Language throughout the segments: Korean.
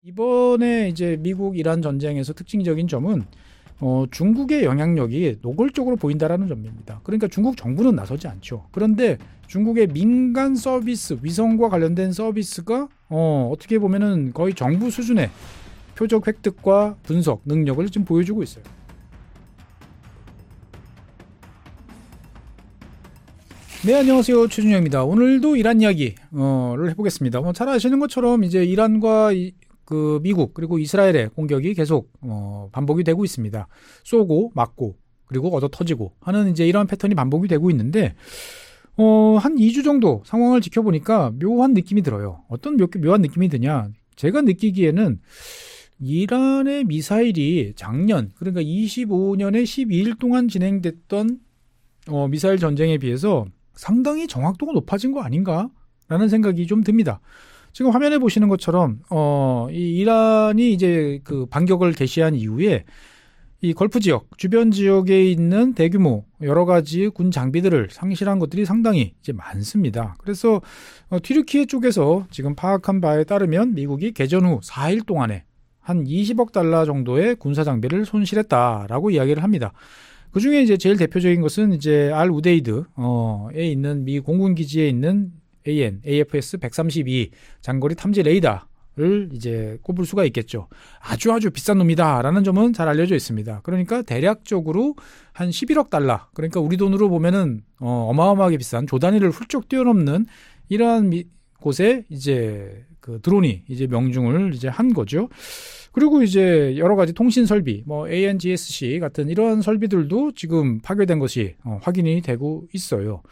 이번에 이제 미국 이란 전쟁에서 특징적인 점은 중국의 영향력이 노골적으로 보인다라는 점입니다. 그러니까 중국 정부는 나서지 않죠. 그런데 중국의 민간 서비스, 위성과 관련된 서비스가 어떻게 보면은 거의 정부 수준의 표적 획득과 분석 능력을 지금 보여주고 있어요. 네, 안녕하세요. 최준영입니다. 오늘도 이란 이야기를 해보겠습니다. 잘 아시는 것처럼 이제 이란과 미국 그리고 이스라엘의 공격이 계속 반복이 되고 있습니다. 쏘고 맞고 그리고 얻어 터지고 하는 이제 이런 패턴이 반복이 되고 있는데 한 2주 정도 상황을 지켜보니까 묘한 느낌이 들어요. 어떤 묘한 느낌이 드냐? 제가 느끼기에는 이란의 미사일이 작년 그러니까 25년에 12일 동안 진행됐던 미사일 전쟁에 비해서 상당히 정확도가 높아진 거 아닌가라는 생각이 좀 듭니다. 지금 화면에 보시는 것처럼 이 이란이 이제 그 반격을 개시한 이후에 이 걸프 지역 주변 지역에 있는 대규모 여러 가지 군 장비들을 상실한 것들이 상당히 이제 많습니다. 그래서 튀르키예 쪽에서 지금 파악한 바에 따르면 미국이 개전 후 4일 동안에 한 20억 달러 정도의 군사 장비를 손실했다라고 이야기를 합니다. 그 중에 이제 제일 대표적인 것은 이제 알 우데이드에 있는 미 공군 기지에 있는 AFS 132 장거리 탐지 레이더를 이제 꼽을 수가 있겠죠. 아주 비싼 놈이다라는 점은 잘 알려져 있습니다. 그러니까 대략적으로 한 11억 달러, 그러니까 우리 돈으로 보면은 어마어마하게 비싼 조 단위를 훌쩍 뛰어넘는 이러한 곳에 이제 그 드론이 이제 명중을 이제 한 거죠. 그리고 이제 여러 가지 통신 설비, ANGSC 같은 이러한 설비들도 지금 파괴된 것이 확인이 되고 있어요.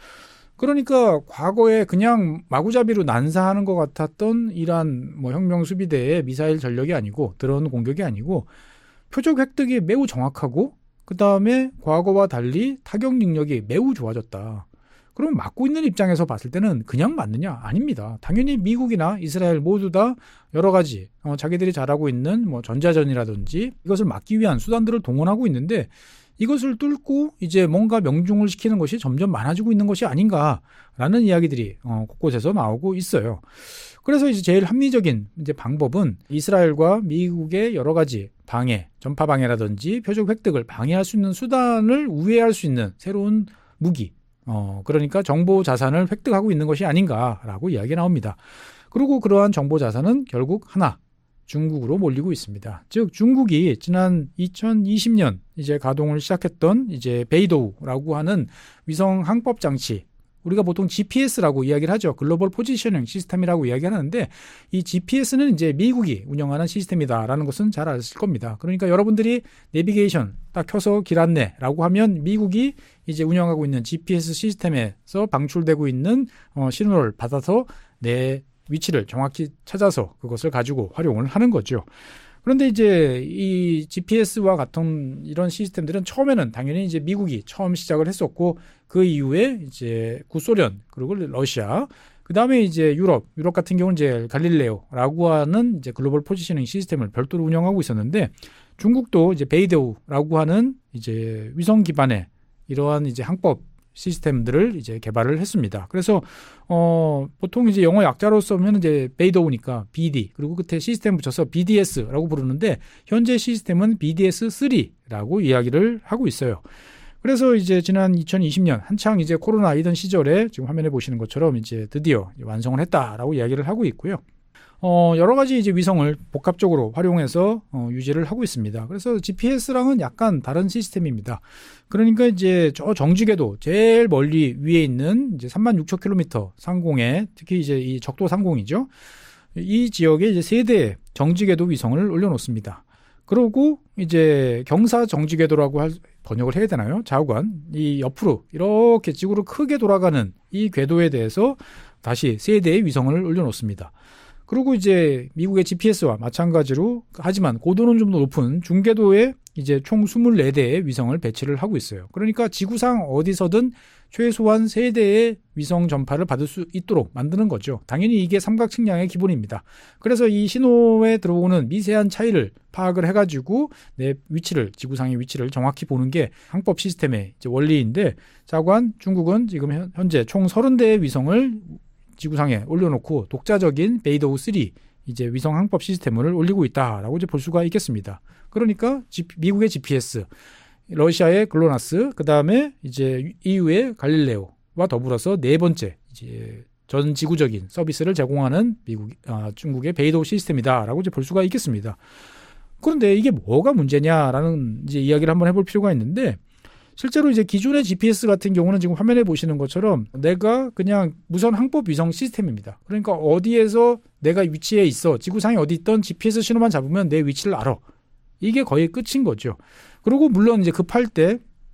그러니까 과거에 그냥 마구잡이로 난사하는 것 같았던 이란 혁명수비대의 미사일 전력이 아니고 드론 공격이 아니고 표적 획득이 매우 정확하고 그 다음에 과거와 달리 타격 능력이 매우 좋아졌다. 그럼 맞고 있는 입장에서 봤을 때는 그냥 맞느냐? 아닙니다. 당연히 미국이나 이스라엘 모두 다 여러 가지 자기들이 잘하고 있는 전자전이라든지 이것을 막기 위한 수단들을 동원하고 있는데 이것을 뚫고 이제 뭔가 명중을 시키는 것이 점점 많아지고 있는 것이 아닌가라는 이야기들이 곳곳에서 나오고 있어요. 그래서 이제 제일 합리적인 이제 방법은 이스라엘과 미국의 여러 가지 방해, 전파 방해라든지 표적 획득을 방해할 수 있는 수단을 우회할 수 있는 새로운 무기, 그러니까 정보 자산을 획득하고 있는 것이 아닌가라고 이야기가 나옵니다. 그리고 그러한 정보 자산은 결국 하나, 중국으로 몰리고 있습니다. 즉 중국이 지난 2020년 이제 가동을 시작했던 이제 베이도우라고 하는 위성 항법 장치, 우리가 보통 GPS라고 이야기를 하죠. 글로벌 포지셔닝 시스템이라고 이야기하는데 이 GPS는 이제 미국이 운영하는 시스템이다라는 것은 잘 아실 겁니다. 그러니까 여러분들이 내비게이션 딱 켜서 길 안내라고 하면 미국이 이제 운영하고 있는 GPS 시스템에서 방출되고 있는 신호를 받아서 내 위치를 정확히 찾아서 그것을 가지고 활용을 하는 거죠. 그런데 이제 이 GPS와 같은 이런 시스템들은 처음에는 당연히 이제 미국이 처음 시작을 했었고 그 이후에 이제 구소련 그리고 러시아 그 다음에 이제 유럽 같은 경우는 이제 갈릴레오라고 하는 이제 글로벌 포지셔닝 시스템을 별도로 운영하고 있었는데 중국도 이제 베이도우라고 하는 이제 위성 기반의 이러한 이제 항법 시스템들을 이제 개발을 했습니다. 그래서 보통 이제 영어 약자로 쓰면 이제 베이도우니까 BD 그리고 끝에 시스템 붙여서 BDS라고 부르는데 현재 시스템은 BDS3라고 이야기를 하고 있어요. 그래서 이제 지난 2020년 한창 이제 코로나이던 시절에 지금 화면에 보시는 것처럼 이제 드디어 완성을 했다라고 이야기를 하고 있고요. 여러 가지 이제 위성을 복합적으로 활용해서 유지를 하고 있습니다. 그래서 GPS랑은 약간 다른 시스템입니다. 그러니까 이제 저 정지궤도 제일 멀리 위에 있는 이제 36,000km 상공에 특히 이제 이 적도 상공이죠. 이 지역에 이제 3대의 정지궤도 위성을 올려놓습니다. 그러고 이제 경사 정지궤도라고 번역을 해야 되나요? 좌우간 이 옆으로 이렇게 지구로 크게 돌아가는 이 궤도에 대해서 다시 3대의 위성을 올려놓습니다. 그리고 이제 미국의 GPS와 마찬가지로 하지만 고도는 좀 더 높은 중궤도에 이제 총 24대의 위성을 배치를 하고 있어요. 그러니까 지구상 어디서든 최소한 3대의 위성 전파를 받을 수 있도록 만드는 거죠. 당연히 이게 삼각측량의 기본입니다. 그래서 이 신호에 들어오는 미세한 차이를 파악을 해가지고 내 위치를, 지구상의 위치를 정확히 보는 게 항법 시스템의 이제 원리인데, 자관 중국은 지금 현재 총 30대의 위성을 지구상에 올려놓고 독자적인 베이도우 3 이제 위성 항법 시스템을 올리고 있다라고 이제 볼 수가 있겠습니다. 그러니까 미국의 GPS, 러시아의 글로나스, 그 다음에 이제 EU의 갈릴레오와 더불어서 네 번째 이제 전 지구적인 서비스를 제공하는 중국의 베이도 시스템이다라고 이제 볼 수가 있겠습니다. 그런데 이게 뭐가 문제냐라는 이제 이야기를 한번 해볼 필요가 있는데, 실제로 이제 기존의 GPS 같은 경우는 지금 화면에 보시는 것처럼 내가 그냥 무선 항법 위성 시스템입니다. 그러니까 어디에서 내가 위치해 있어, 지구상에 어디 있던 GPS 신호만 잡으면 내 위치를 알아. 이게 거의 끝인 거죠. 그리고 물론 이제 급할 때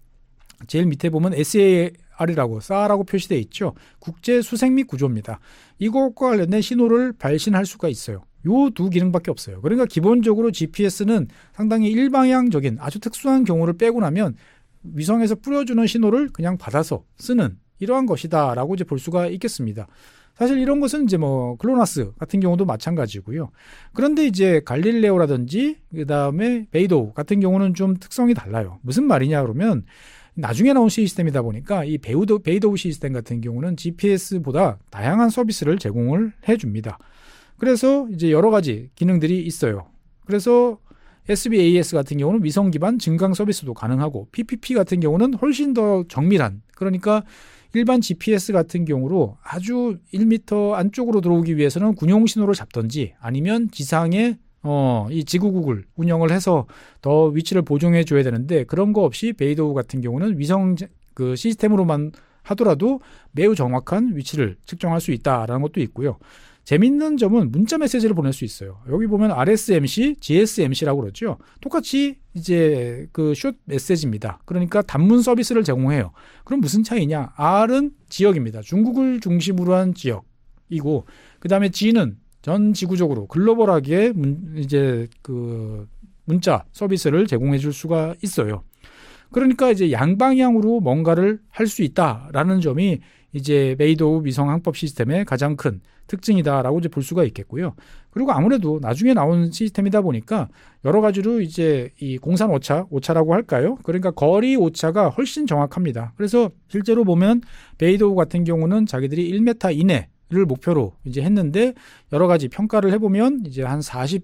제일 밑에 보면 SAR이라고 SAR라고 표시되어 있죠. 국제 수색 및 구조입니다. 이것과 관련된 신호를 발신할 수가 있어요. 요 두 기능밖에 없어요. 그러니까 기본적으로 GPS는 상당히 일방향적인 아주 특수한 경우를 빼고 나면 위성에서 뿌려주는 신호를 그냥 받아서 쓰는 이러한 것이다라고 이제 볼 수가 있겠습니다. 사실 이런 것은 이제 뭐 글로나스 같은 경우도 마찬가지고요. 그런데 이제 갈릴레오라든지 그다음에 베이도 같은 경우는 좀 특성이 달라요. 무슨 말이냐 그러면 나중에 나온 시스템이다 보니까 이 베이도 시스템 같은 경우는 GPS보다 다양한 서비스를 제공을 해줍니다. 그래서 이제 여러 가지 기능들이 있어요. 그래서 SBAS 같은 경우는 위성 기반 증강 서비스도 가능하고, PPP 같은 경우는 훨씬 더 정밀한, 그러니까 일반 GPS 같은 경우로 아주 1m 안쪽으로 들어오기 위해서는 군용 신호를 잡든지 아니면 지상에 이 지구국을 운영을 해서 더 위치를 보정해 줘야 되는데, 그런 거 없이 베이도 같은 경우는 위성 그 시스템으로만 하더라도 매우 정확한 위치를 측정할 수 있다라는 것도 있고요. 재밌는 점은 문자 메시지를 보낼 수 있어요. 여기 보면 RSMC, GSMC라고 그러죠. 똑같이 이제 그 숏 메시지입니다. 그러니까 단문 서비스를 제공해요. 그럼 무슨 차이냐? R은 지역입니다. 중국을 중심으로 한 지역이고, 그 다음에 G는 전 지구적으로 글로벌하게 이제 그 문자 서비스를 제공해 줄 수가 있어요. 그러니까 이제 양방향으로 뭔가를 할 수 있다라는 점이 이제 베이도 위성 항법 시스템의 가장 큰 특징이다라고 이제 볼 수가 있겠고요. 그리고 아무래도 나중에 나온 시스템이다 보니까 여러 가지로 이제 이 공산 오차라고 할까요? 그러니까 거리 오차가 훨씬 정확합니다. 그래서 실제로 보면 베이도 같은 경우는 자기들이 1m 이내를 목표로 이제 했는데, 여러 가지 평가를 해보면 이제 한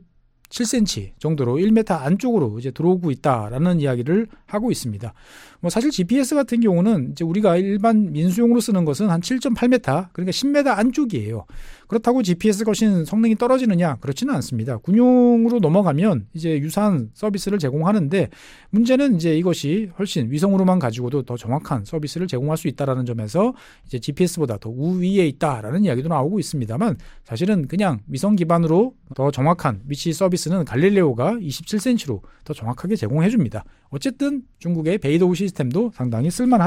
47cm 정도로 1m 안쪽으로 이제 들어오고 있다라는 이야기를 하고 있습니다. 뭐 사실 GPS 같은 경우는 이제 우리가 일반 민수용으로 쓰는 것은 한 7.8m, 그러니까 10m 안쪽이에요. 그렇다고 GPS가 훨씬 성능이 떨어지느냐? 그렇지는 않습니다. 군용으로 넘어가면 이제 유사한 서비스를 제공하는데, 문제는 이제 이것이 훨씬 위성으로만 가지고도 더 정확한 서비스를 제공할 수 있다라는 점에서 이제 GPS보다 더 우위에 있다라는 이야기도 나오고 있습니다만, 사실은 그냥 위성 기반으로 더 정확한 위치 서비스는 갈릴레오가 27cm로 더 정확하게 제공해 줍니다. 어쨌든 중국의 베이도 시스템도 상당히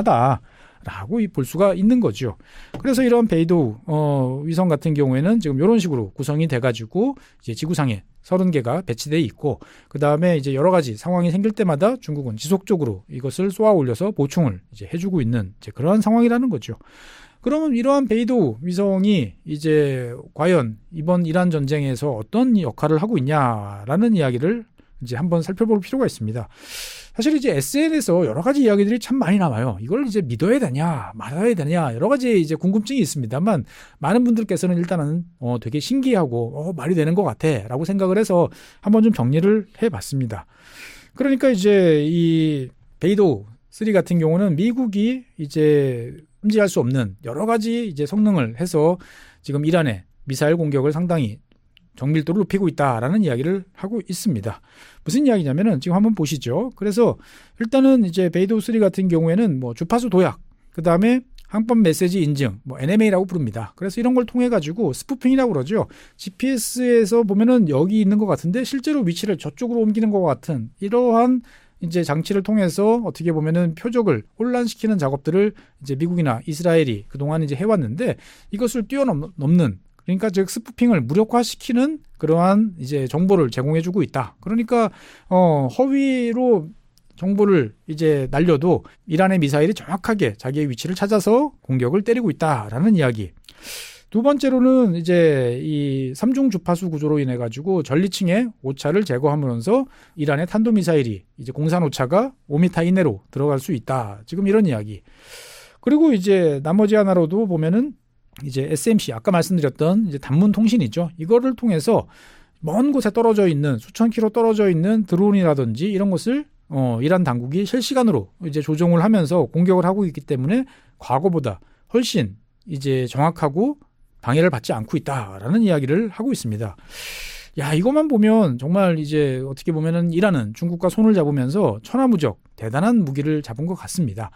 쓸만하다라고 볼 수가 있는 거죠. 그래서 이런 베이도 위성 같은 경우에는 지금 이런 식으로 구성이 돼가지고 이제 지구상에 30개가 배치돼 있고, 그 다음에 이제 여러 가지 상황이 생길 때마다 중국은 지속적으로 이것을 쏘아 올려서 보충을 이제 해주고 있는 이제 그러한 상황이라는 거죠. 그러면 이러한 베이도 위성이 이제 과연 이번 이란 전쟁에서 어떤 역할을 하고 있냐라는 이야기를 이제 한번 살펴볼 필요가 있습니다. 사실 이제 SNS에서 여러 가지 이야기들이 참 많이 나와요. 이걸 이제 믿어야 되냐, 말아야 되냐, 여러 가지 이제 궁금증이 있습니다만, 많은 분들께서는 일단은 되게 신기하고 말이 되는 것 같아라고 생각을 해서 한번 좀 정리를 해봤습니다. 그러니까 이제 이 베이도 3 같은 경우는 미국이 이제 흠지할 수 없는 여러 가지 이제 성능을 해서 지금 이란의 미사일 공격을 상당히 정밀도를 높이고 있다라는 이야기를 하고 있습니다. 무슨 이야기냐면은 지금 한번 보시죠. 그래서 일단은 이제 베이도 3 같은 경우에는 뭐 주파수 도약, 그 다음에 항법 메시지 인증, 뭐 NMA라고 부릅니다. 그래서 이런 걸 통해 가지고 스푸핑이라고 그러죠. GPS에서 보면은 여기 있는 것 같은데 실제로 위치를 저쪽으로 옮기는 것 같은 이러한 이제 장치를 통해서 어떻게 보면은 표적을 혼란시키는 작업들을 이제 미국이나 이스라엘이 그동안 이제 해왔는데, 이것을 뛰어넘는, 그러니까 즉 스푸핑을 무력화시키는 그러한 이제 정보를 제공해주고 있다. 그러니까 허위로 정보를 이제 날려도 이란의 미사일이 정확하게 자기의 위치를 찾아서 공격을 때리고 있다라는 이야기. 두 번째로는 이제 이 3중 주파수 구조로 인해 가지고 전리층의 오차를 제거하면서 이란의 탄도미사일이 이제 공산 오차가 5m 이내로 들어갈 수 있다. 지금 이런 이야기. 그리고 이제 나머지 하나로도 보면은 이제 SMC 아까 말씀드렸던 이제 단문 통신이죠. 이거를 통해서 먼 곳에 떨어져 있는 수천 킬로 떨어져 있는 드론이라든지 이런 것을 이란 당국이 실시간으로 이제 조종을 하면서 공격을 하고 있기 때문에 과거보다 훨씬 이제 정확하고 방해를 받지 않고 있다라는 이야기를 하고 있습니다. 야, 이것만 보면 정말 이제 어떻게 보면은 이란은 중국과 손을 잡으면서 천하무적 대단한 무기를 잡은 것 같습니다.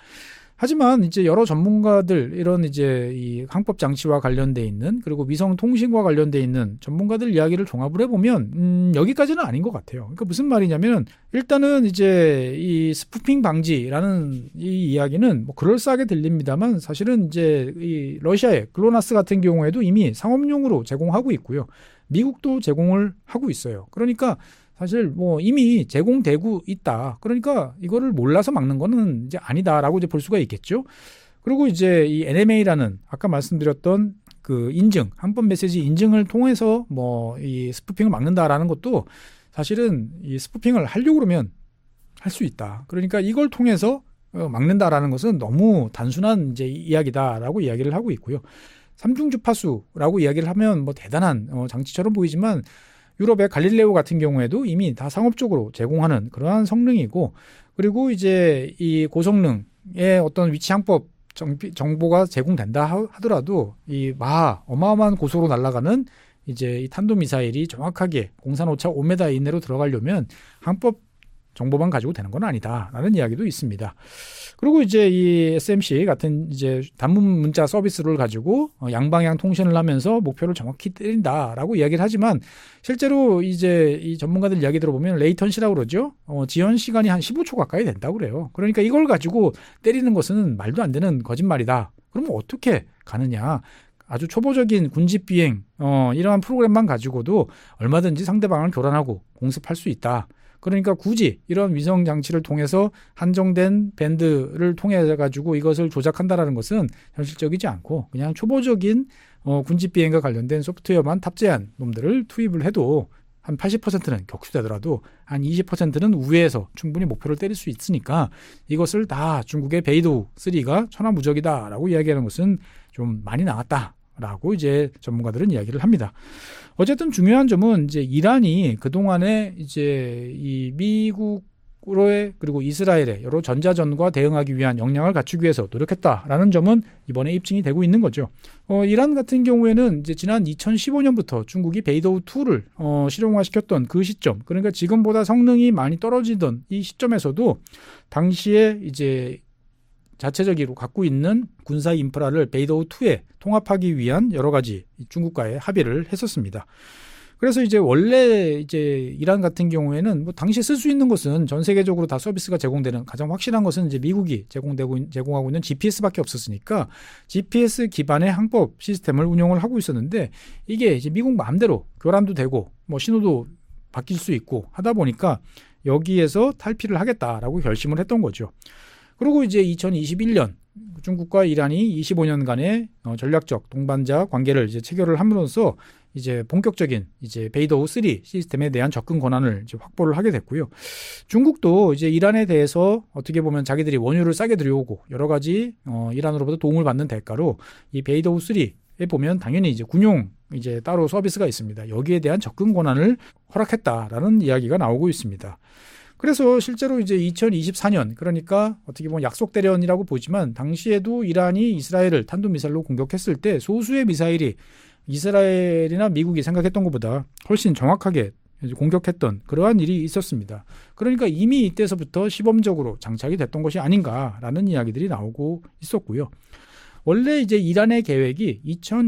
하지만 이제 여러 전문가들 이런 이제 이 항법 장치와 관련돼 있는 그리고 위성 통신과 관련돼 있는 전문가들 이야기를 종합을 해보면 여기까지는 아닌 것 같아요. 그러니까 무슨 말이냐면 일단은 이제 이 스푸핑 방지라는 이 이야기는 뭐 그럴싸하게 들립니다만 사실은 이제 이 러시아의 글로나스 같은 경우에도 이미 상업용으로 제공하고 있고요. 미국도 제공을 하고 있어요. 그러니까 사실 뭐 이미 제공되고 있다. 그러니까 이거를 몰라서 막는 거는 이제 아니다라고 이제 볼 수가 있겠죠. 그리고 이제 이 NMA라는 아까 말씀드렸던 그 인증, 항법 메시지 인증을 통해서 뭐 이 스푸핑을 막는다라는 것도 사실은 이 스푸핑을 하려고 그러면 할 수 있다. 그러니까 이걸 통해서 막는다라는 것은 너무 단순한 이제 이야기다라고 이야기를 하고 있고요. 삼중 주파수라고 이야기를 하면 뭐 대단한 장치처럼 보이지만 유럽의 갈릴레오 같은 경우에도 이미 다 상업적으로 제공하는 그러한 성능이고 그리고 이제 이 고성능의 어떤 위치 항법 정보가 제공된다 하더라도 이 어마어마한 고속으로 날아가는 이제 이 탄도미사일이 정확하게 공산오차 5m 이내로 들어가려면 항법 정보만 가지고 되는 건 아니다라는 이야기도 있습니다. 그리고 이제 이 SMC 같은 이제 단문 문자 서비스를 가지고 양방향 통신을 하면서 목표를 정확히 때린다라고 이야기를 하지만 실제로 이제 이 전문가들 이야기 들어보면 레이턴시라고 그러죠. 지연 시간이 한 15초 가까이 된다고 그래요. 그러니까 이걸 가지고 때리는 것은 말도 안 되는 거짓말이다. 그러면 어떻게 가느냐? 아주 초보적인 군집 비행 이러한 프로그램만 가지고도 얼마든지 상대방을 교란하고 공습할 수 있다. 그러니까 굳이 이런 위성 장치를 통해서 한정된 밴드를 통해 가지고 이것을 조작한다라는 것은 현실적이지 않고 그냥 초보적인 군집 비행과 관련된 소프트웨어만 탑재한 놈들을 투입을 해도 한 80%는 격추되더라도 한 20%는 우회해서 충분히 목표를 때릴 수 있으니까 이것을 다 중국의 베이도우 3가 천하무적이다라고 이야기하는 것은 좀 많이 나왔다라고 이제 전문가들은 이야기를 합니다. 어쨌든 중요한 점은 이제 이란이 그동안에 이제 이 미국으로의 그리고 이스라엘의 여러 전자전과 대응하기 위한 역량을 갖추기 위해서 노력했다라는 점은 이번에 입증이 되고 있는 거죠. 이란 같은 경우에는 이제 지난 2015년부터 중국이 베이도우 2를 실용화시켰던 그 시점, 그러니까 지금보다 성능이 많이 떨어지던 이 시점에서도 당시에 이제 자체적으로 갖고 있는 군사 인프라를 베이도우 2에 통합하기 위한 여러 가지 중국과의 합의를 했었습니다. 그래서 이제 원래 이제 이란 같은 경우에는 뭐 당시에 쓸 수 있는 것은 전 세계적으로 다 서비스가 제공되는 가장 확실한 것은 이제 미국이 제공하고 있는 GPS밖에 없었으니까 GPS 기반의 항법 시스템을 운영을 하고 있었는데 이게 이제 미국 마음대로 교란도 되고 뭐 신호도 바뀔 수 있고 하다 보니까 여기에서 탈피를 하겠다라고 결심을 했던 거죠. 그리고 이제 2021년 중국과 이란이 25년간의 전략적 동반자 관계를 이제 체결을 함으로써 이제 본격적인 이제 베이도우 3 시스템에 대한 접근 권한을 이제 확보를 하게 됐고요. 중국도 이제 이란에 대해서 어떻게 보면 자기들이 원유를 싸게 들여오고 여러 가지 이란으로부터 도움을 받는 대가로 이 베이도우 3에 보면 당연히 이제 군용 이제 따로 서비스가 있습니다. 여기에 대한 접근 권한을 허락했다라는 이야기가 나오고 있습니다. 그래서 실제로 이제 2024년 그러니까 어떻게 보면 약속 대련이라고 보지만 당시에도 이란이 이스라엘을 탄도미사일로 공격했을 때 소수의 미사일이 이스라엘이나 미국이 생각했던 것보다 훨씬 정확하게 공격했던 그러한 일이 있었습니다. 그러니까 이미 이때서부터 시범적으로 장착이 됐던 것이 아닌가라는 이야기들이 나오고 있었고요. 원래 이제 이란의 계획이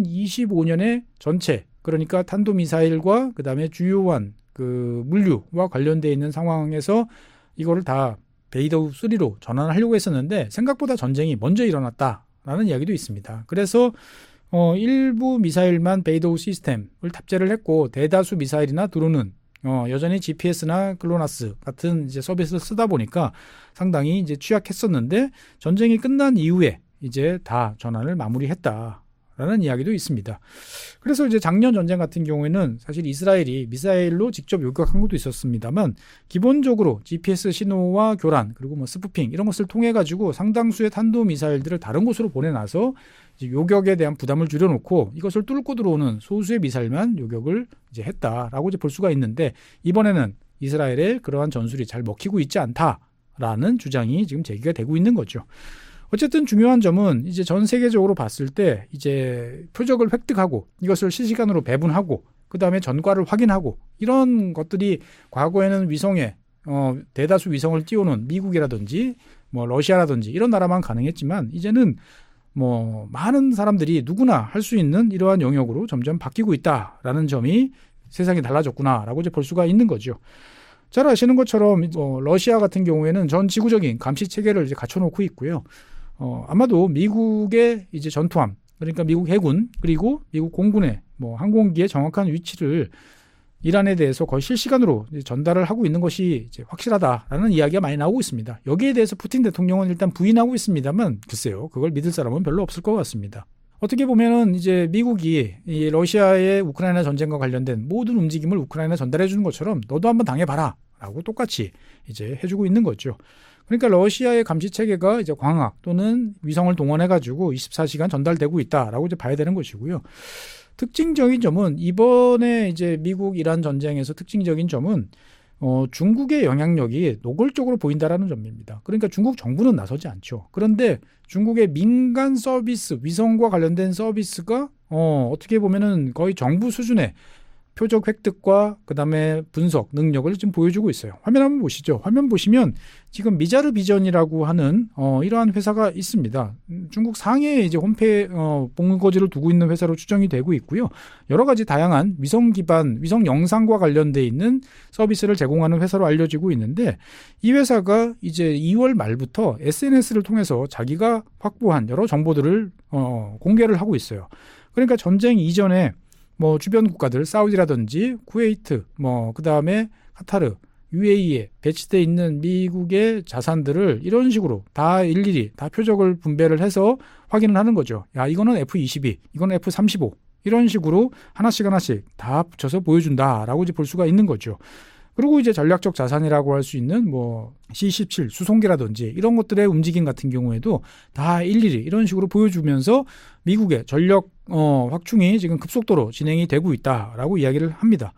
2025년에 전체 그러니까 탄도미사일과 그다음에 주요한 그 물류와 관련되어 있는 상황에서 이거를 다 베이도우 3로 전환하려고 했었는데 생각보다 전쟁이 먼저 일어났다라는 이야기도 있습니다. 그래서 일부 미사일만 베이도우 시스템을 탑재를 했고 대다수 미사일이나 드론은 여전히 GPS나 글로나스 같은 이제 서비스를 쓰다 보니까 상당히 이제 취약했었는데 전쟁이 끝난 이후에 이제 다 전환을 마무리했다라는 라는 이야기도 있습니다. 그래서 이제 작년 전쟁 같은 경우에는 사실 이스라엘이 미사일로 직접 요격한 것도 있었습니다만 기본적으로 GPS 신호와 교란 그리고 뭐 스푸핑 이런 것을 통해 가지고 상당수의 탄도 미사일들을 다른 곳으로 보내놔서 이제 요격에 대한 부담을 줄여놓고 이것을 뚫고 들어오는 소수의 미사일만 요격을 이제 했다라고 이제 볼 수가 있는데 이번에는 이스라엘의 그러한 전술이 잘 먹히고 있지 않다라는 주장이 지금 제기가 되고 있는 거죠. 어쨌든 중요한 점은 이제 전 세계적으로 봤을 때 이제 표적을 획득하고 이것을 실시간으로 배분하고 그 다음에 전과를 확인하고 이런 것들이 과거에는 위성에 대다수 위성을 띄워놓은 미국이라든지 뭐 러시아라든지 이런 나라만 가능했지만 이제는 뭐 많은 사람들이 누구나 할 수 있는 이러한 영역으로 점점 바뀌고 있다라는 점이 세상이 달라졌구나라고 이제 볼 수가 있는 거죠. 잘 아시는 것처럼 러시아 같은 경우에는 전 지구적인 감시 체계를 이제 갖춰놓고 있고요. 아마도 미국의 이제 전투함, 그러니까 미국 해군, 그리고 미국 공군의 뭐 항공기의 정확한 위치를 이란에 대해서 거의 실시간으로 이제 전달을 하고 있는 것이 이제 확실하다라는 이야기가 많이 나오고 있습니다. 여기에 대해서 푸틴 대통령은 일단 부인하고 있습니다만, 글쎄요, 그걸 믿을 사람은 별로 없을 것 같습니다. 어떻게 보면은 이제 미국이 이 러시아의 우크라이나 전쟁과 관련된 모든 움직임을 우크라이나에 전달해 주는 것처럼 너도 한번 당해봐라 라고 똑같이 이제 해주고 있는 거죠. 그러니까 러시아의 감시 체계가 이제 광학 또는 위성을 동원해가지고 24시간 전달되고 있다라고 이제 봐야 되는 것이고요. 특징적인 점은 이번에 이제 미국 이란 전쟁에서 특징적인 점은 중국의 영향력이 노골적으로 보인다라는 점입니다. 그러니까 중국 정부는 나서지 않죠. 그런데 중국의 민간 서비스, 위성과 관련된 서비스가 어떻게 보면은 거의 정부 수준의 표적 획득과 그다음에 분석 능력을 지금 보여주고 있어요. 화면 한번 보시죠. 화면 보시면 지금 미자르 비전이라고 하는 이러한 회사가 있습니다. 중국 상해에 이제 본거지를 두고 있는 회사로 추정이 되고 있고요. 여러 가지 다양한 위성 기반 위성 영상과 관련돼 있는 서비스를 제공하는 회사로 알려지고 있는데 이 회사가 이제 2월 말부터 SNS를 통해서 자기가 확보한 여러 정보들을 공개를 하고 있어요. 그러니까 전쟁 이전에 뭐 주변 국가들 사우디라든지 쿠웨이트 그다음에 카타르, UAE에 배치돼 있는 미국의 자산들을 이런 식으로 다 일일이 다 표적을 분배를 해서 확인을 하는 거죠. 야, 이거는 F-22, 이거는 F-35 이런 식으로 하나씩 다 붙여서 보여준다라고 이제 볼 수가 있는 거죠. 그리고 이제 전략적 자산이라고 할 수 있는 뭐 C-17 수송기라든지 이런 것들의 움직임 같은 경우에도 다 일일이 이런 식으로 보여주면서 미국의 전력 확충이 지금 급속도로 진행이 되고 있다라고 이야기를 합니다.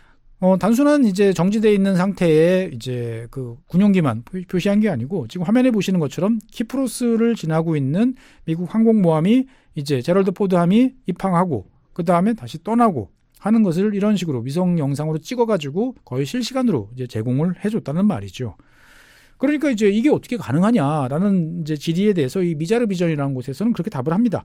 단순한 이제 정지되어 있는 상태에 이제 그 군용기만 표시한 게 아니고 지금 화면에 보시는 것처럼 키프로스를 지나고 있는 미국 항공모함이 이제 제럴드 포드함이 입항하고 그 다음에 다시 떠나고 하는 것을 이런 식으로 위성 영상으로 찍어가지고 거의 실시간으로 이제 제공을 해줬다는 말이죠. 그러니까 이제 이게 어떻게 가능하냐라는 이제 질의에 대해서 이 미자르 비전이라는 곳에서는 그렇게 답을 합니다.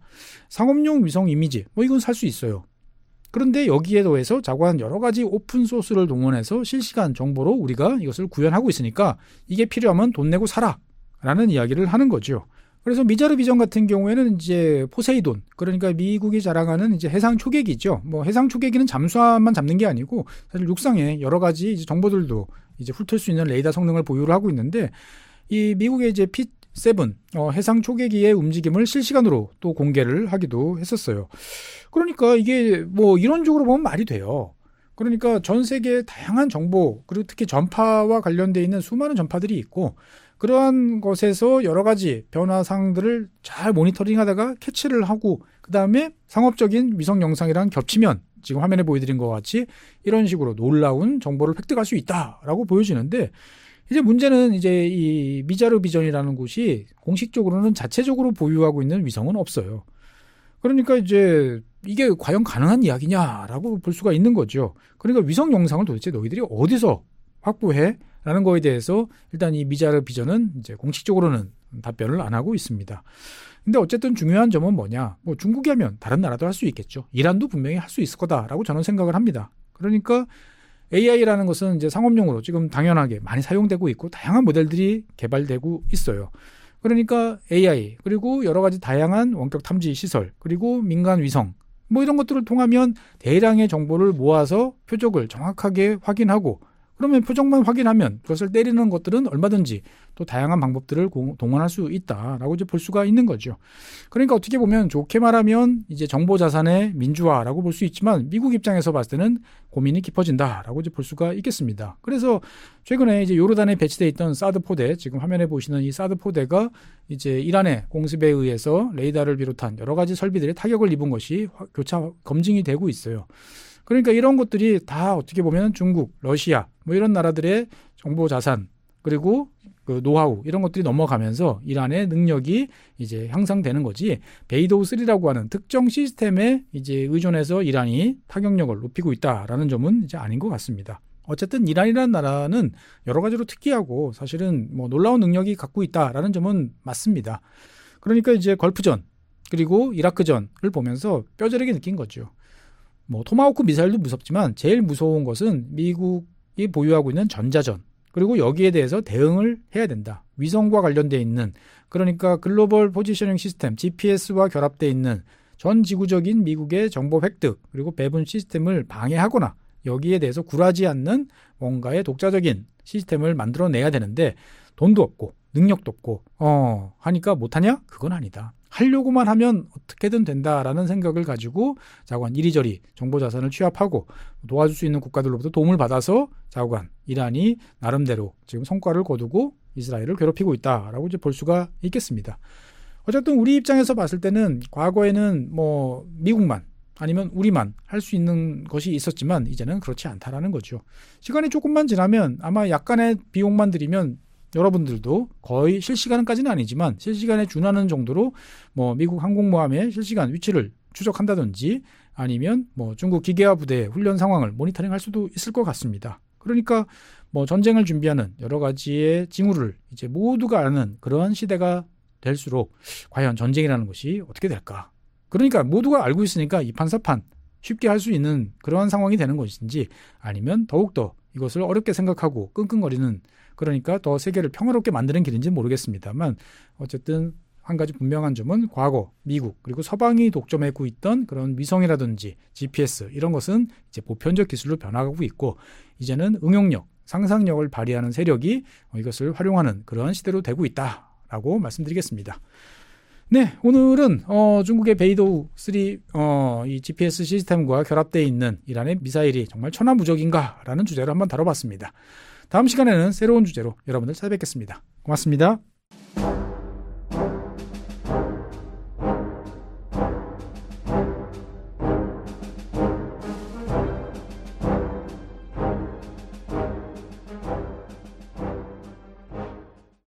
상업용 위성 이미지, 이건 살 수 있어요. 그런데 여기에 더해서 자고한 여러 가지 오픈 소스를 동원해서 실시간 정보로 우리가 이것을 구현하고 있으니까 이게 필요하면 돈 내고 사라라는 이야기를 하는 거죠. 그래서 미자르 비전 같은 경우에는 이제 포세이돈, 그러니까 미국이 자랑하는 이제 해상 초계기죠. 해상 초계기는 잠수함만 잡는 게 아니고 사실 육상에 여러 가지 이제 정보들도 이제 훑을 수 있는 레이더 성능을 보유를 하고 있는데 이 미국의 이제 P7 해상 초계기의 움직임을 실시간으로 또 공개를 하기도 했었어요. 그러니까 이게 이론적으로 보면 말이 돼요. 그러니까 전 세계의 다양한 정보 그리고 특히 전파와 관련돼 있는 수많은 전파들이 있고 그러한 것에서 여러 가지 변화사항들을 잘 모니터링하다가 캐치를 하고 그 다음에 상업적인 위성 영상이랑 겹치면 지금 화면에 보여드린 것 같이 이런 식으로 놀라운 정보를 획득할 수 있다라고 보여지는데 이제 문제는 이제 이 미자르 비전이라는 곳이 공식적으로는 자체적으로 보유하고 있는 위성은 없어요. 그러니까 이제 이게 과연 가능한 이야기냐라고 볼 수가 있는 거죠. 그러니까 위성 영상을 도대체 너희들이 어디서 확보해? 라는 거에 대해서 일단 이 미자르 비전은 이제 공식적으로는 답변을 안 하고 있습니다. 근데 어쨌든 중요한 점은 뭐냐? 중국이 하면 다른 나라도 할 수 있겠죠. 이란도 분명히 할 수 있을 거다라고 저는 생각을 합니다. 그러니까 AI라는 것은 이제 상업용으로 지금 당연하게 많이 사용되고 있고 다양한 모델들이 개발되고 있어요. 그러니까 AI 그리고 여러 가지 다양한 원격 탐지 시설 그리고 민간 위성 이런 것들을 통하면 대량의 정보를 모아서 표적을 정확하게 확인하고 그러면 표적만 확인하면 그것을 때리는 것들은 얼마든지 또 다양한 방법들을 동원할 수 있다라고 이제 볼 수가 있는 거죠. 그러니까 어떻게 보면 좋게 말하면 이제 정보 자산의 민주화라고 볼 수 있지만 미국 입장에서 봤을 때는 고민이 깊어진다라고 이제 볼 수가 있겠습니다. 그래서 최근에 이제 요르단에 배치되어 있던 사드 포대, 지금 화면에 보시는 이 사드 포대가 이제 이란의 공습에 의해서 레이더를 비롯한 여러 가지 설비들이 타격을 입은 것이 교차 검증이 되고 있어요. 그러니까 이런 것들이 다 어떻게 보면 중국, 러시아 뭐 이런 나라들의 정보 자산 그리고 그 노하우 이런 것들이 넘어가면서 이란의 능력이 이제 향상되는 거지, 베이도우3라고 하는 특정 시스템에 이제 의존해서 이란이 타격력을 높이고 있다라는 점은 이제 아닌 것 같습니다. 어쨌든 이란이라는 나라는 여러 가지로 특이하고 사실은 뭐 놀라운 능력이 갖고 있다라는 점은 맞습니다. 그러니까 이제 걸프전 그리고 이라크전을 보면서 뼈저리게 느낀 거죠. 뭐 토마호크 미사일도 무섭지만 제일 무서운 것은 미국이 보유하고 있는 전자전, 그리고 여기에 대해서 대응을 해야 된다. 위성과 관련되어 있는, 그러니까 글로벌 포지셔닝 시스템 GPS와 결합되어 있는 전 지구적인 미국의 정보 획득 그리고 배분 시스템을 방해하거나 여기에 대해서 굴하지 않는 뭔가의 독자적인 시스템을 만들어내야 되는데 돈도 없고 능력도 없고 하니까 못하냐? 그건 아니다. 하려고만 하면 어떻게든 된다라는 생각을 가지고 자관 이리저리 정보 자산을 취합하고 도와줄 수 있는 국가들로부터 도움을 받아서 자관 이란이 나름대로 지금 성과를 거두고 이스라엘을 괴롭히고 있다라고 이제 볼 수가 있겠습니다. 어쨌든 우리 입장에서 봤을 때는 과거에는 뭐 미국만 아니면 우리만 할 수 있는 것이 있었지만 이제는 그렇지 않다라는 거죠. 시간이 조금만 지나면 아마 약간의 비용만 들이면 여러분들도 거의 실시간까지는 아니지만 실시간에 준하는 정도로 뭐 미국 항공모함의 실시간 위치를 추적한다든지 아니면 뭐 중국 기계화 부대의 훈련 상황을 모니터링할 수도 있을 것 같습니다. 그러니까 뭐 전쟁을 준비하는 여러 가지의 징후를 이제 모두가 아는 그러한 시대가 될수록 과연 전쟁이라는 것이 어떻게 될까? 그러니까 모두가 알고 있으니까 이판사판 쉽게 할 수 있는 그러한 상황이 되는 것인지, 아니면 더욱더 이것을 어렵게 생각하고 끙끙거리는, 그러니까 더 세계를 평화롭게 만드는 길인지는 모르겠습니다만 어쨌든 한 가지 분명한 점은 과거 미국 그리고 서방이 독점하고 있던 그런 위성이라든지 GPS 이런 것은 이제 보편적 기술로 변화하고 있고 이제는 응용력, 상상력을 발휘하는 세력이 이것을 활용하는 그러한 시대로 되고 있다라고 말씀드리겠습니다. 네, 오늘은 중국의 베이도우3 이 GPS 시스템과 결합되어 있는 이란의 미사일이 정말 천하무적인가라는 주제를 한번 다뤄봤습니다. 다음 시간에는 새로운 주제로 여러분들 찾아뵙겠습니다. 고맙습니다.